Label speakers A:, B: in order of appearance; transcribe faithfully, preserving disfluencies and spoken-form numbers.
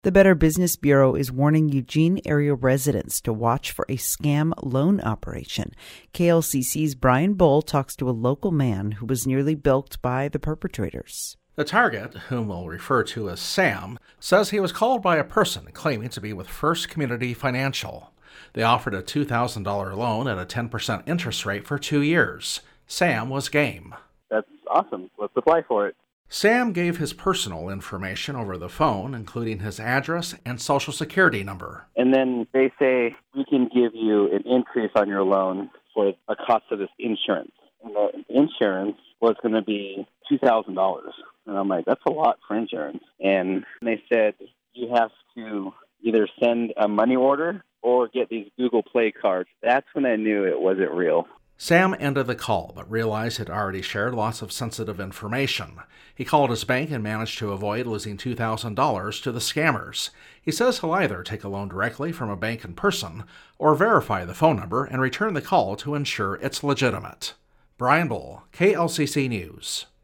A: The Better Business Bureau is warning Eugene area residents to watch for a scam loan operation. K L C C's Brian Bull talks to a local man who was nearly bilked by the perpetrators.
B: The target, whom we'll refer to as Sam, says he was called by a person claiming to be with First Community Financial. They offered a two thousand dollars loan at a ten percent interest rate for two years. Sam was game.
C: That's awesome. Let's apply for it.
B: Sam gave his personal information over the phone, including his address and social security number.
C: And then they say, we can give you an increase on your loan for a cost of this insurance. And the insurance was going to be two thousand dollars. And I'm like, that's a lot for insurance. And they said, you have to either send a money order or get these Google Play cards. That's when I knew it wasn't real.
B: Sam ended the call, but realized he'd already shared lots of sensitive information. He called his bank and managed to avoid losing two thousand dollars to the scammers. He says he'll either take a loan directly from a bank in person or verify the phone number and return the call to ensure it's legitimate. Brian Bull, K L C C News.